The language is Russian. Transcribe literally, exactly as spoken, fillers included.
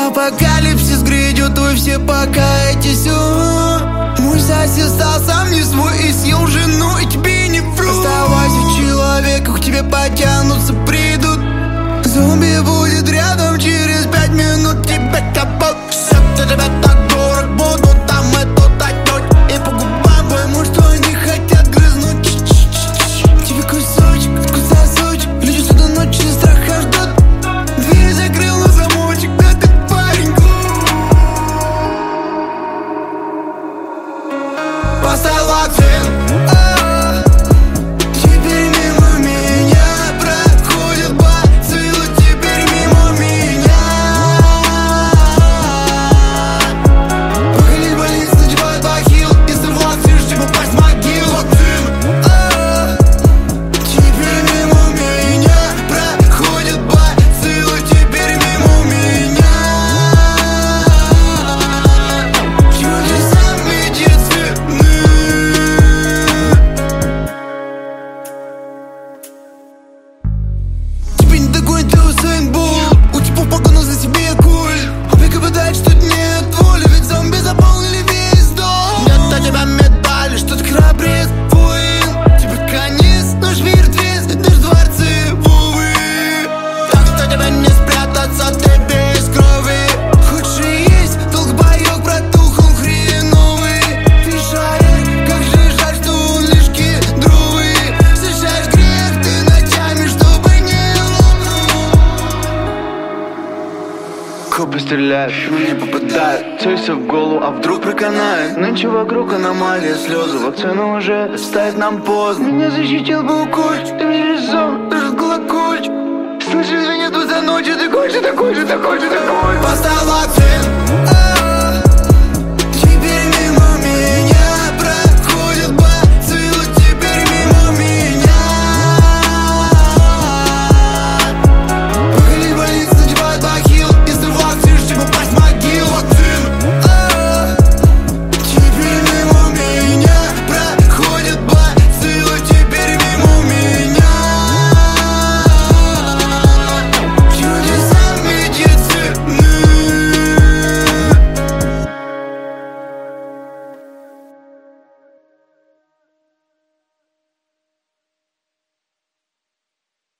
Апокалипсис грядет, вы все покаетесь. Мой сосед стал сам не свой и съел жену, и тебе не вру. Оставайся человеком, к тебе потянутся, придут. Зомби будет рядом через пять минут, тебя копал. Сердце тебя так дорог, буду там и тут отнять. И по губам пойму, что они хотят грызнуть. Тебе кусочек, вкус сосочек. Люди сюда ночью страха ждут. Дверь закрыл на замочек, да ты парень глуп. Поставь локтем. Теперь мимо меня проходит бациллы. Теперь мимо меня. Походить в больницу, надевают бахил. Если в локтишь, типа пасть в могилу. Теперь мимо меня проходит бациллы. Теперь мимо меня. Чудеса медицины. Тебе не догонит, ты Усейн Болт. У типа погону за себе куль. Века бедает, что нет воли. Ведь зомби заполнили весь дом. Нет у тебя медали, что ты храбрец, воин. Тебе конец, наш мертвец, даже дворцы, увы. Так что тебе не спрятаться, ты без крови. Худший есть, долг боёк протух, он хреновый. Фишаешь, как же жаль, что он лишь кедровый. Совершаешь грех ты ночами, чтобы не лопнуть. Копы стреляют, но не попадают. Целься в голову, а вдруг проканает. Нынче вокруг аномалия, слезы. Вакцину уже ставить нам поздно. Меня защитил бы укольч, ты мне резон, даже колокольчик. Слышишь, звенит за ночью, ты кончи, ты кончи, ты кончи, ты кончи. Поставь локтем.